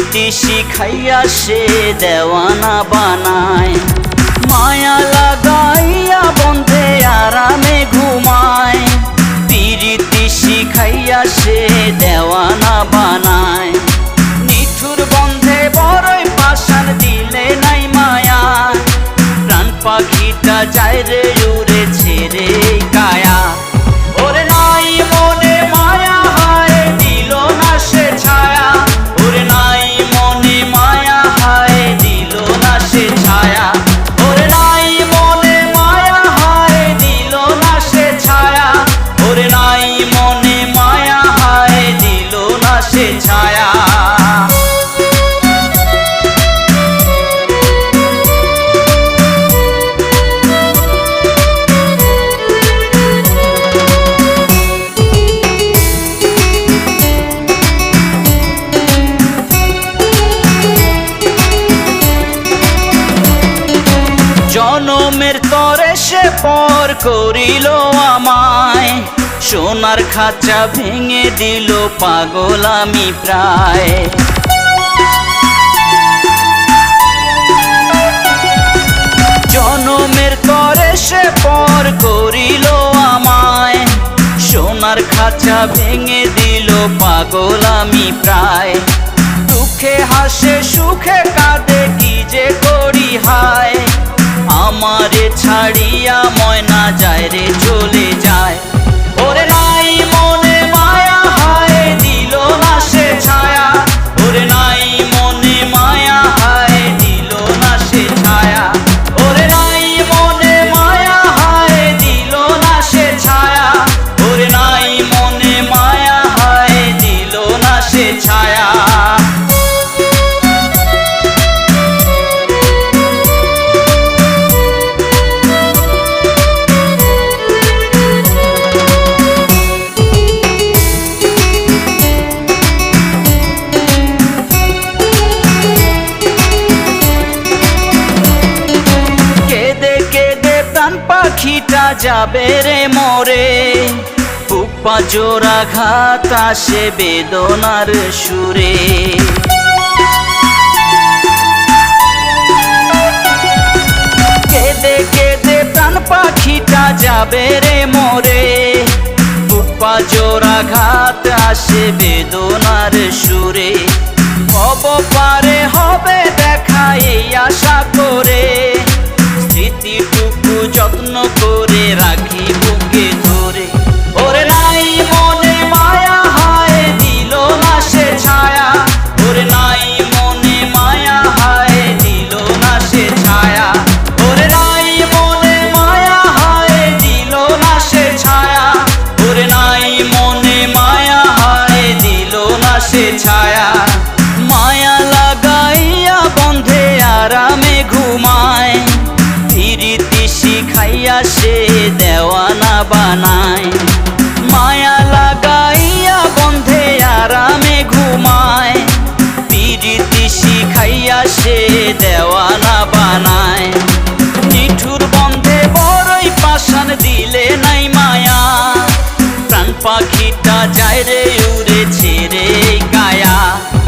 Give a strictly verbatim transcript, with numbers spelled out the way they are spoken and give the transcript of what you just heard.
পিরিতি শিখাইয়া সে দেওয়ানা বানায়, মায়া লাগাইয়া বন্ধে আরামে ঘুমায়। পিরিতি শিখাইয়া সে দেওয়ানা বানায়, নিঠুর বন্ধে বড়ই পাষাণ দিলে নাই মায়া। প্রাণ পাখিটা যায় রে উড়ে ছেড়ে কায়া, ওরে নাই মনে মায়া হায় দিল না সে ছায়া। ওরে নাই মনে মায়া হায় দিল না সে ছায়া। ওরে নাই মনে মায়া হায় দিল না সে ছায়া। ওরে নাই মনে মায়া হায় দিল না সে ছায়া। জনমের তরে সে পর করিল আমায়, সোনার খাঁচা ভেঙে দিল পাগল আমি প্রায়। জনমের তরে সে পর করিল আমায়, সোনার খাঁচা ভেঙে দিল পাগল আমি প্রায়। দুঃখে হাসে সুখে কাঁদে কি যে করি হায়, আমারে ছাড়িয়া ময়না যায় রে চলে যায়। ওরে নাই মনে মায়া হায় দিল না সে ছায়া। ওরে নাই মনে মায়া হায় দিল না সে ছায়া। ওরে নাই মনে মায়া হায় দিল না সে ছায়া। ওরে নাই মনে মায়া হায় দিল না সে ছায়া। পাখিটা যাবে রে মরে, বুক পাজোর আঘাত আসে বেদনার সুরে। কেঁদে কেঁদে প্রাণ পাখিটা যাবে রে মরে, বুক পাজোর আঘাত আসে বেদনার সুরে। কব পারে হবে দেখা এই আশা করে, স্মৃতিটুকু যত্ন করে রাখি বুকে ধরে। ওরে নাই মনে মায়া হায় দিল না সে ছায়া। ওরে নাই মনে মায়া হায় দিল না সে ছায়া। ওরে নাই মনে মায়া হায় দিল না সে ছায়া। ওরে নাই মনে মায়া হায় দিল না সে ছায়া। মায়া লাগাইয়া বন্ধে আরামে ঘুমায়, পিরিতি শিখাইয়া সে দেওয়ানা বানায়। মায়া লাগাইয়া বন্ধে আরামে ঘুমায়, পিরিতি শিখাইয়া সে দেওয়ানা বানায়। নিঠুর বন্ধে বড়ই পাষাণ দিলে নাই মায়া, প্রাণ পাখিটা যায় রে উড়ে ছেড়ে কায়া।